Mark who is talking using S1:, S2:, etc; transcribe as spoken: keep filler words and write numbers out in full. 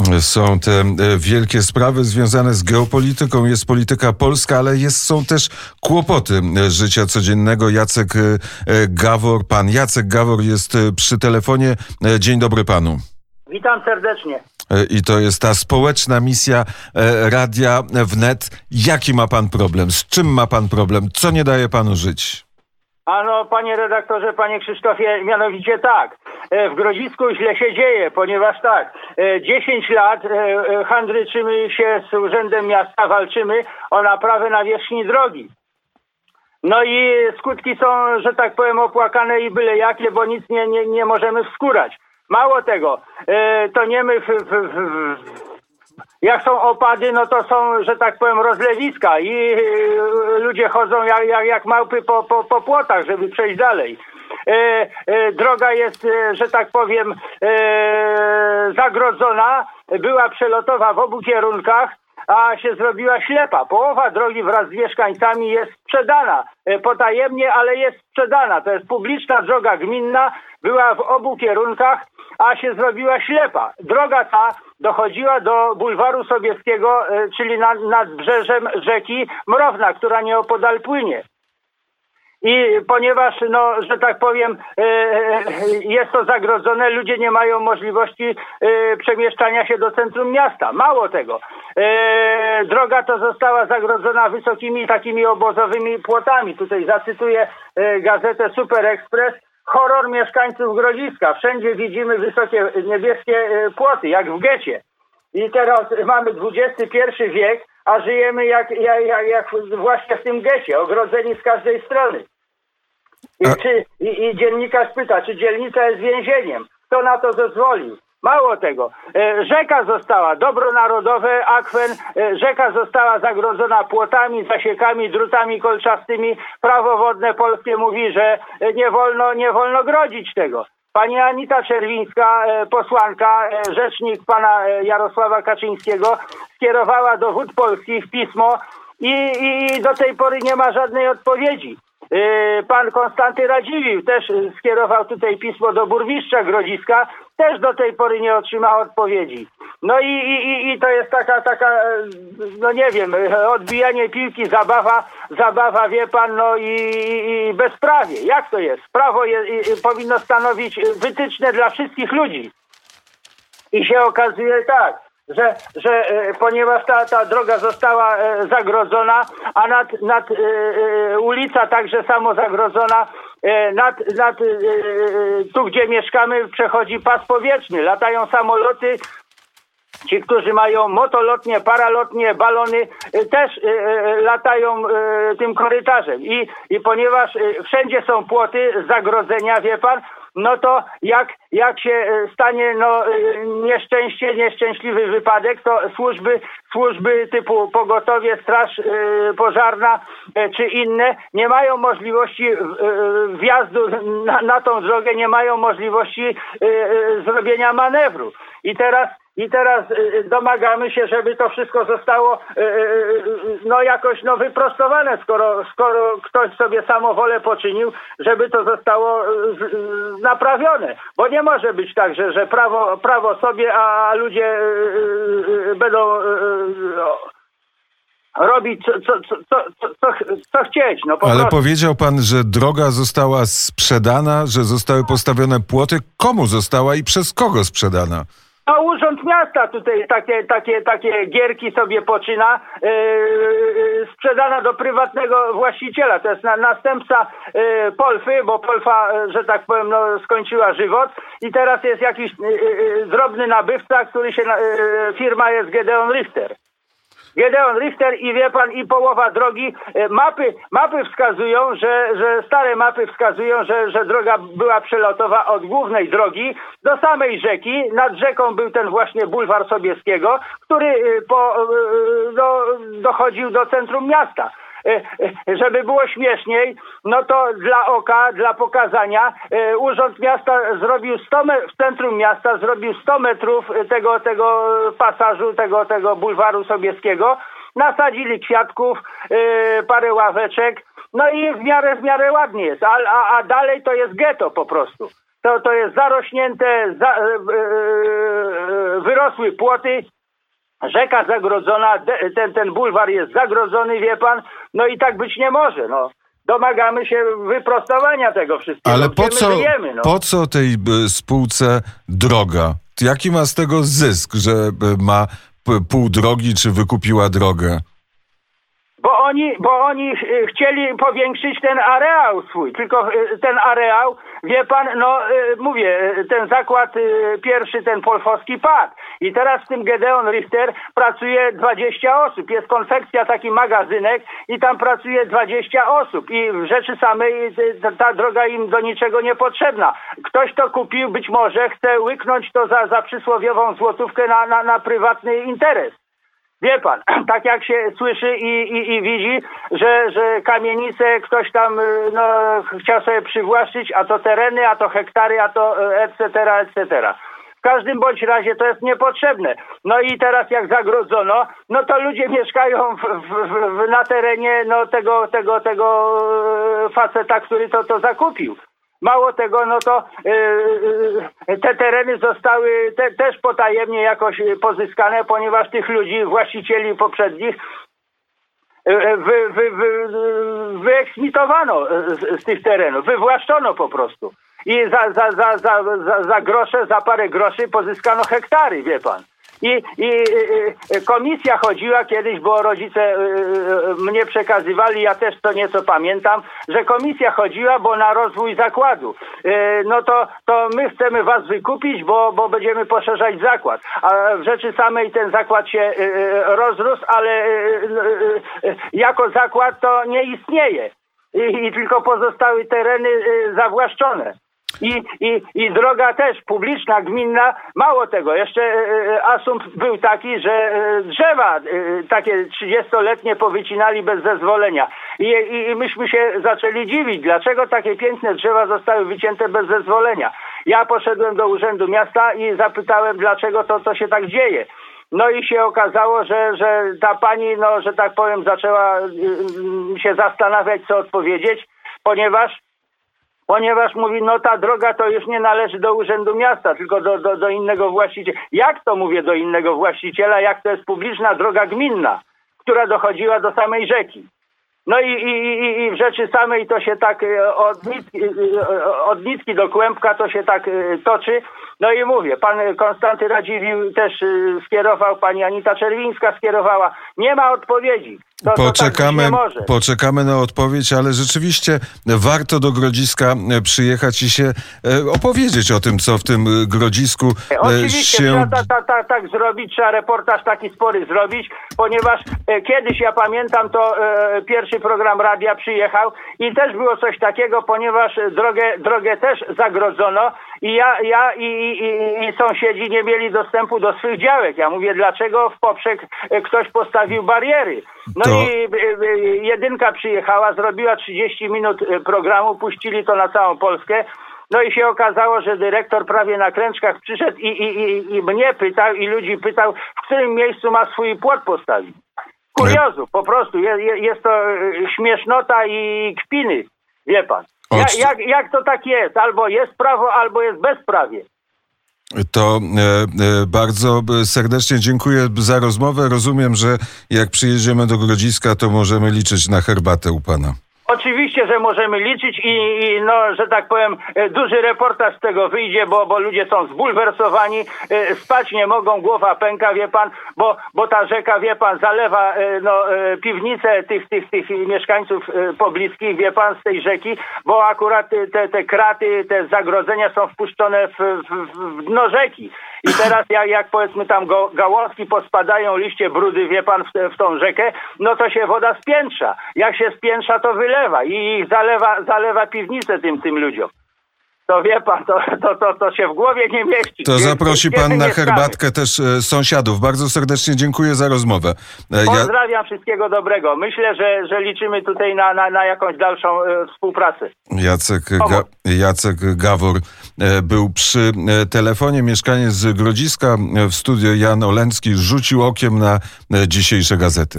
S1: Są te wielkie sprawy związane z geopolityką, jest polityka polska, ale jest, są też kłopoty życia codziennego. Jacek Gawor, pan Jacek Gawor jest przy telefonie. Dzień dobry panu.
S2: Witam serdecznie.
S1: I to jest ta społeczna misja Radia Wnet. Jaki ma pan problem? Z czym ma pan problem? Co nie daje panu żyć?
S2: Ano, panie redaktorze, panie Krzysztofie, mianowicie tak. W Grodzisku źle się dzieje, ponieważ tak, dziesięć lat handryczymy się z Urzędem Miasta, walczymy o naprawę nawierzchni drogi. No i skutki są, że tak powiem, opłakane i byle jakie, bo nic nie, nie, nie możemy wskórać. Mało tego, toniemy w, w, w, jak są opady, no to są, że tak powiem, rozlewiska i ludzie chodzą jak, jak, jak małpy po, po, po płotach, żeby przejść dalej. E, e, droga jest, e, że tak powiem, e, zagrodzona, była przelotowa w obu kierunkach, a się zrobiła ślepa. Połowa drogi wraz z mieszkańcami jest sprzedana. E, potajemnie, ale jest sprzedana. To jest publiczna droga gminna, była w obu kierunkach, a się zrobiła ślepa. Droga ta dochodziła do bulwaru Sobieskiego, czyli nad, nad brzeżem rzeki Mrowna, która nieopodal płynie. I ponieważ, no, że tak powiem, jest to zagrodzone, ludzie nie mają możliwości przemieszczania się do centrum miasta. Mało tego, droga to została zagrodzona wysokimi takimi obozowymi płotami. Tutaj zacytuję gazetę Super Express. Horror mieszkańców Grodziska. Wszędzie widzimy wysokie niebieskie płoty, jak w getcie. I teraz mamy dwudziesty pierwszy wiek, a żyjemy jak, jak, jak, jak właśnie w tym getcie, ogrodzeni z każdej strony. I, czy, i, I dziennikarz pyta, czy dzielnica jest więzieniem? Kto na to zezwolił? Mało tego, rzeka została, dobro narodowe, akwen, rzeka została zagrodzona płotami, zasiekami, drutami kolczastymi. Prawo wodne polskie mówi, że nie wolno, nie wolno grodzić tego. Pani Anita Czerwińska, posłanka, rzecznik pana Jarosława Kaczyńskiego, skierowała do Wód Polskich pismo i, i do tej pory nie ma żadnej odpowiedzi. Pan Konstanty Radziwiłł też skierował tutaj pismo do burmistrza Grodziska, też do tej pory nie otrzymał odpowiedzi. No i, i, i to jest taka, taka, no nie wiem, odbijanie piłki, zabawa, zabawa, wie pan, no i, i bezprawie. Jak to jest? Prawo je, i, powinno stanowić wytyczne dla wszystkich ludzi. I się okazuje tak, że, że e, ponieważ ta, ta droga została e, zagrodzona, a nad, nad e, e, ulica także samo zagrodzona, e, nad, nad e, tu gdzie mieszkamy przechodzi pas powietrzny, latają samoloty. Ci, którzy mają motolotnie, paralotnie, balony, e, też e, e, latają e, tym korytarzem. I, i ponieważ e, wszędzie są płoty, zagrodzenia, wie pan, no to jak, jak się stanie no, nieszczęście, nieszczęśliwy wypadek, to służby, służby typu pogotowie, straż yy, pożarna yy, czy inne nie mają możliwości yy, wjazdu na, na tą drogę, nie mają możliwości yy, yy, zrobienia manewru. I teraz I teraz domagamy się, żeby to wszystko zostało no jakoś no wyprostowane, skoro, skoro ktoś sobie samowolę poczynił, żeby to zostało naprawione. Bo nie może być tak, że, że prawo, prawo sobie, a ludzie będą robić co, co, co, co, co chcieć. No, po
S1: Ale
S2: prostu.
S1: Powiedział pan, że droga została sprzedana, że zostały postawione płoty. Komu została i przez kogo sprzedana?
S2: No Urząd Miasta tutaj takie, takie, takie gierki sobie poczyna, yy, yy, sprzedana do prywatnego właściciela. To jest na, następca yy, Polfy, bo Polfa, yy, że tak powiem, no, skończyła żywot i teraz jest jakiś yy, yy, drobny nabywca, który się, yy, firma jest Gedeon Richter. Gedeon Richter i wie pan, i połowa drogi, mapy, mapy wskazują, że, że stare mapy wskazują, że, że droga była przelotowa od głównej drogi do samej rzeki. Nad rzeką był ten właśnie bulwar Sobieskiego, który po, no, dochodził do centrum miasta. Żeby było śmieszniej, no to dla oka, dla pokazania, Urząd Miasta zrobił sto metrów, w centrum miasta zrobił sto metrów tego, tego pasażu, tego, tego bulwaru Sobieskiego, nasadzili kwiatków, parę ławeczek, no i w miarę, w miarę ładnie jest, a, a, a dalej to jest getto po prostu. to, to jest zarośnięte, za, e, e, wyrosły płoty, rzeka zagrodzona, de, ten, ten bulwar jest zagrodzony, wie pan, no i tak być nie może, no. Domagamy się wyprostowania tego wszystkiego.
S1: Ale po co,
S2: żyjemy, no.
S1: po co tej spółce droga? Jaki ma z tego zysk, że ma pół drogi, czy wykupiła drogę?
S2: Bo oni, bo oni chcieli powiększyć ten areał swój, tylko ten areał, wie pan, no mówię, ten zakład pierwszy, ten polfowski padł. I teraz w tym Gedeon Richter pracuje dwadzieścia osób. Jest konfekcja, taki magazynek i tam pracuje dwadzieścia osób. I w rzeczy samej ta, ta droga im do niczego nie potrzebna. Ktoś to kupił, być może chce łyknąć to za, za przysłowiową złotówkę na, na, na prywatny interes. Wie pan, tak jak się słyszy i, i, i widzi, że, że kamienice ktoś tam no, chciał sobie przywłaszczyć, a to tereny, a to hektary, a to et cetera, et cetera. W każdym bądź razie to jest niepotrzebne. No i teraz jak zagrodzono, no to ludzie mieszkają w, w, w, na terenie no, tego, tego, tego faceta, który to, to zakupił. Mało tego, no to yy, te tereny zostały te, też potajemnie jakoś pozyskane, ponieważ tych ludzi, właścicieli poprzednich yy, wy, wy, wy, wyeksmitowano z, z tych terenów, wywłaszczono po prostu. I za, za, za, za, za, za grosze, za parę groszy pozyskano hektary, wie pan. I, i y, komisja chodziła kiedyś, bo rodzice y, y, mnie przekazywali, ja też to nieco pamiętam, że komisja chodziła, bo na rozwój zakładu. Y, no to, to my chcemy was wykupić, bo, bo będziemy poszerzać zakład. A w rzeczy samej ten zakład się y, rozrósł, ale y, y, y, jako zakład to nie istnieje. I, i tylko pozostały tereny y, zawłaszczone. I, i, I droga też publiczna, gminna, mało tego, jeszcze e, asumpt był taki, że e, drzewa e, takie trzydziestoletnie powycinali bez zezwolenia. I, i, I myśmy się zaczęli dziwić, dlaczego takie piękne drzewa zostały wycięte bez zezwolenia. Ja poszedłem do Urzędu Miasta i zapytałem, dlaczego to, to się tak dzieje. No i się okazało, że, że ta pani, no, że tak powiem, zaczęła y, y, się zastanawiać, co odpowiedzieć, ponieważ Ponieważ mówi, no ta droga to już nie należy do Urzędu Miasta, tylko do, do, do innego właściciela. Jak to mówię do innego właściciela, jak to jest publiczna droga gminna, która dochodziła do samej rzeki. No i, i, i w rzeczy samej to się tak od Nicki, od Nicki do Kłębka to się tak toczy. No i mówię, pan Konstanty Radziwiłł też skierował, pani Anita Czerwińska skierowała. Nie ma odpowiedzi. To,
S1: poczekamy,
S2: to tak może.
S1: poczekamy na odpowiedź, ale rzeczywiście warto do Grodziska przyjechać i się opowiedzieć o tym, co w tym Grodzisku
S2: Oczywiście
S1: się...
S2: trzeba ta, ta, ta, tak zrobić, trzeba reportaż taki spory zrobić, ponieważ e, kiedyś, ja pamiętam, to e, pierwszy program radia przyjechał i też było coś takiego, ponieważ drogę, drogę też zagrodzono i ja, ja i, i, i sąsiedzi nie mieli dostępu do swych działek. Ja mówię, dlaczego w poprzek ktoś postawił bariery? No
S1: to...
S2: i y, y, jedynka przyjechała, zrobiła trzydzieści minut programu, puścili to na całą Polskę. No i się okazało, że dyrektor prawie na klęczkach przyszedł i, i, i, i mnie pytał, i ludzi pytał, w którym miejscu ma swój płot postawić. Kuriozów, po prostu. Jest, jest to śmiesznota i kpiny, wie pan. Ja, jak, jak to tak jest? Albo jest prawo, albo jest bezprawie.
S1: To e, e, bardzo serdecznie dziękuję za rozmowę. Rozumiem, że jak przyjedziemy do Grodziska, to możemy liczyć na herbatę u pana.
S2: Oczywiście, że możemy liczyć i, i no, że tak powiem, duży reportaż z tego wyjdzie, bo, bo ludzie są zbulwersowani, spać nie mogą, głowa pęka, wie pan, bo, bo ta rzeka, wie pan, zalewa no, piwnice tych, tych, tych mieszkańców pobliskich, wie pan, z tej rzeki, bo akurat te, te kraty, te zagrodzenia są wpuszczone w, w, w dno rzeki. I teraz jak, jak powiedzmy tam go, gałązki pospadają, liście brudy, wie pan, w, w tą rzekę, no to się woda spiętrza. Jak się spiętrza, to wylewa i ich zalewa, zalewa piwnicę tym, tym ludziom. To wie pan, to, to, to, to się w głowie nie mieści.
S1: To zaprosi pan na herbatkę też e, sąsiadów. Bardzo serdecznie dziękuję za rozmowę.
S2: E, Pozdrawiam, ja... wszystkiego dobrego. Myślę, że, że liczymy tutaj na, na, na jakąś dalszą e, współpracę.
S1: Jacek, Ga- Jacek Gawor e, był przy e, telefonie. Mieszkaniec z Grodziska. W studio Jan Oleński rzucił okiem na e, dzisiejsze gazety.